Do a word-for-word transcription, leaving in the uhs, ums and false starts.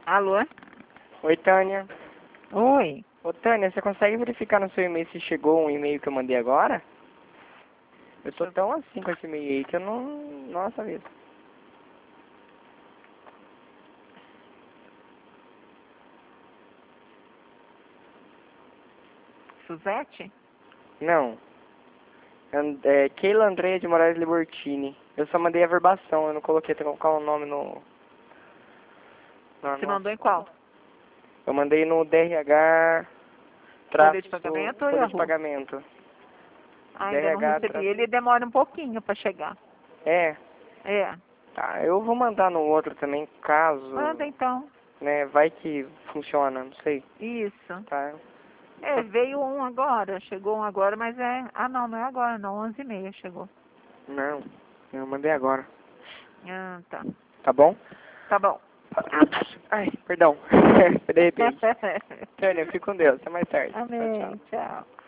Alô? Oi, Tânia. Oi. Ô, Tânia, você consegue verificar no seu e-mail se chegou um e-mail que eu mandei agora? Eu tô tão assim com esse e-mail aí que eu não... Nossa, mesmo. Suzete? Não. And- É Keila Andrea de Moraes Libertini. Eu só mandei a verbação, eu não coloquei até colocar o nome no... no Você no- mandou em qual? Eu mandei no D R H... Folha de Traço... pagamento ou Folha de Yahoo? pagamento. Ah, ainda não D R H... recebi. Traço... Ele demora um pouquinho pra chegar. É. É. Tá, eu vou mandar no outro também, caso... Manda então. Né, vai que funciona, não sei. Isso. Tá. É, veio um agora. Chegou um agora, mas é... Ah, não, não é agora não. onze e meia chegou. Não, eu mandei agora. Ah, tá. Tá bom? Tá bom. Ai, perdão. Foi de repente. Tânia, fique com Deus. Até mais tarde. Tchau, tchau. Amém. Tchau.